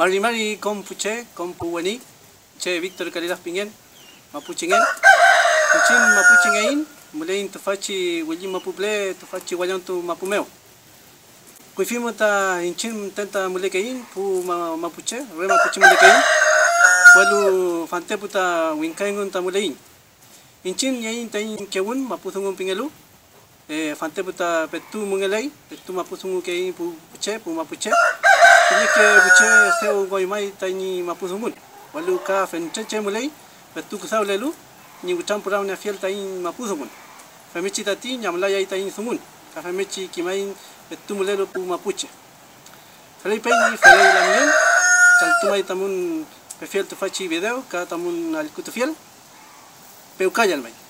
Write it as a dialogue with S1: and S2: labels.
S1: Mari compuche, compuani, che Víctor Calidas Pingen, Mapuchingen, Puchin Mapuchingain, Mulein Tufachi, William Mapuble, Tufachi Wayantu Mapumeo. Kuifimota inchin tenta mulekein, pu Mapuche, Re Mapuche mulekein, Walu Fanteputa Winkaingun Tamulein. Inchin yain tain kewun, Mapuzungun Pingelu, Fanteputa Petu Mungelei, Petu Mapuzungu Kein Puche, Pu Mapuche. Ini ke buce seu goi mai tani Mapuzungun. Walu ka fenche mulei, betu kusau lelu, ni ucam purau na fiel tani Mapuzungun. Femichi tati nyamlaya tani sumun. Ka femichi kimai betu mulelu pu Mapuche. Falei pai falei lamien, saltumai tamun pe fiel tu faci video, ka tamun al kutu fiel. Peu kayal mai.